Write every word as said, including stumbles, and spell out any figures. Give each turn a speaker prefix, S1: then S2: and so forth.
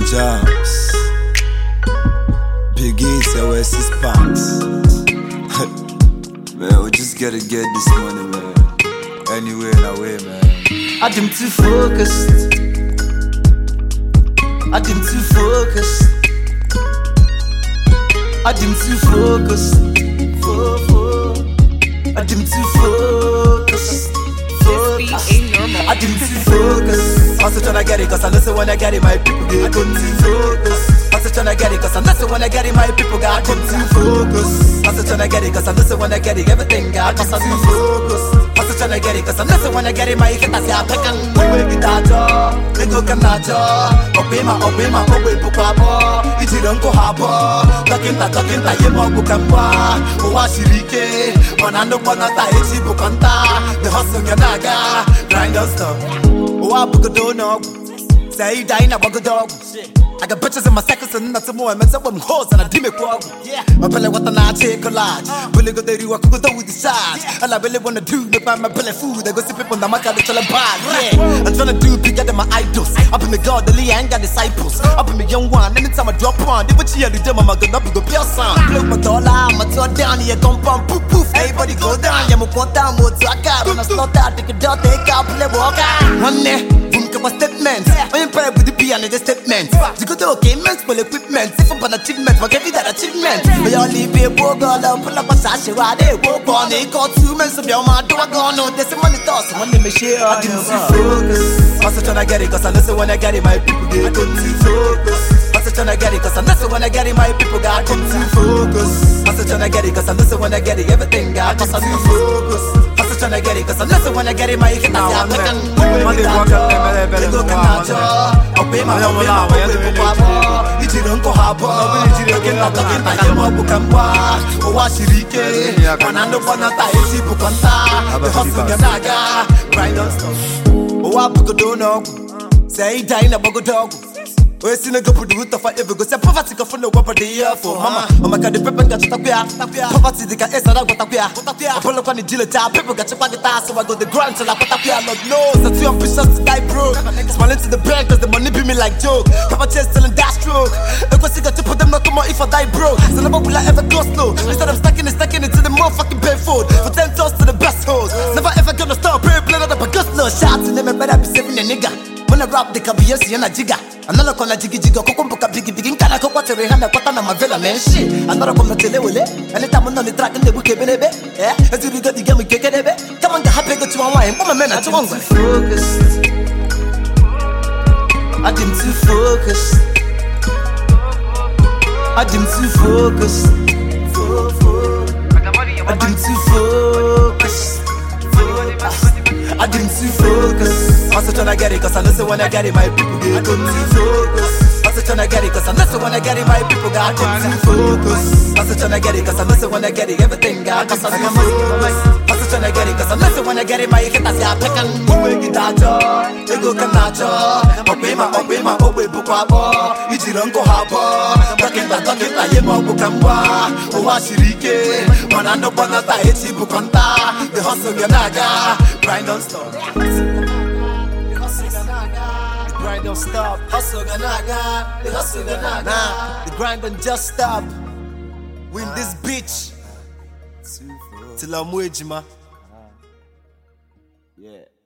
S1: Jams, Biggie, so where's his pants? Man, we just gotta get this money, man. Anyway, in a way, man.
S2: I dem too focused. I dem too focused. I dem too focused. Fo fo. I dem too focused.
S3: This beat ain't normal.
S2: I dem too focused. Also tryna get it, cause I listen when I get it, my people get too focused. Also tryna get it, cause I listen when I get it, my people got too focused. Also tryna get it, cause I listen when I get it, everything got too focused. Also tryna get it, cause I listen when I get it, my people got too focused. We get that job, we go can that job. Obema, Obema, Obe Pukabo, Ichiranko Habo, Takinta, Takinta, Yemo Bukamba, Owashirike, Manando Panata, Ichi Bukanta, the hustle Yanaga, grind us stuff. Owabukodono, say die na Bogodog. I got bitches in my seconds and not some more. I'm some hoes and I dream it. Yeah, my belly what I take a lot. Really go there, you walk with the charge. All I really wanna do is buy my belly food. I go see people on the market, they tell a bad. Yeah, I'm trying to do bigger than my idols. Up in the God, the Lee and got disciples. Up in the young one, anytime I drop one, they would cheer the demo. I'm gonna go pure sound. Blow my dollar, my toe down here, come pump, poof, poof. Everybody go down, yeah, my pot down, what's I got? When I slot out, take a dot, take out, play walk out. One day, boom, come a statement. I am proud with the piano, the statement. You go to okay, men, full equipment. If I'm an achievement, but give me that achievement. We all leave a book, all up, pull up a sash, why they walk on. They got two men, so your man, do I go on? There's some money toss, one day, me share. I didn't see focus. Also tryna get it, cause I listen when I get it, my people get too focus. Also tryna get it, cause I listen when I get it, my people got too focus. Also tryna get it, cause I listen when I get it, everything got too focus. Also tryna get it, cause I listen when I get it, my people got too focus. They go Kanaja, Obema, Obema, Obema, Ichiranko Habo, Takinta, Takinta, Yemo Bukamba, Owashirike, Manando Panata, Ichi Bukanta, the hustle Yanaga, grind us stuff. Owabukodono, say die na Bogodog. We see no go put the root of whatever go say poverty go for no what the year for mama. Mama got the pepper got to tapia. Poverty the can esa go tapia. Apollo can the deal ta people got to pack the task so I go the grind till I put tapia. Lord knows that too ambitious to die broke. Smiling to the bank cause the money be me like joke. Papa chest telling that stroke. I go see got to put them not come out if I die broke. So never will I ever go slow. Instead I'm stacking it, stacking it to the motherfucking bed food. For ten toes to the best hoes. Never ever gonna stop. Pray plan up a ghost no shots and them better be saving a nigga. When I rap the kabiyesi and a jigga. Another kona jiggy jigga kokumbuka bigi bigi nkana ko kwatere hana kwata na mavela men shit. Another kona telewele. Anytime on the track and the buke benebe. Eh? As you got the game kekedebe. Come on, the happy go to one wine. Mama men at one focused. I didn't too focused. I didn't too focused. I didn't too focused. I didn't too focus. Also tryna get it, cause I listen when I get it, my people get too focus. Also tryna get it, cause I listen when I get it, my people got too focus. Also tryna get it, cause I listen when I get it, everything got too focus. Also tryna get it, cause I listen when I get it, my people got too focus. We get that job, they go Kanaja, Obema, Obema, Obe Pukabo, Ichiranko Habo, Takinta, Takinta, Yemo Bukamba, Owashirike, Manando Panata, Ichi Bukanta, the hustle Yanaga, grind on stop. The hustle Yanaga, the grind don't stop. Hustle Yanaga, the hustle Yanaga, the grind don't just stop. Win this bitch till I'm with you, ma.
S1: Yeah.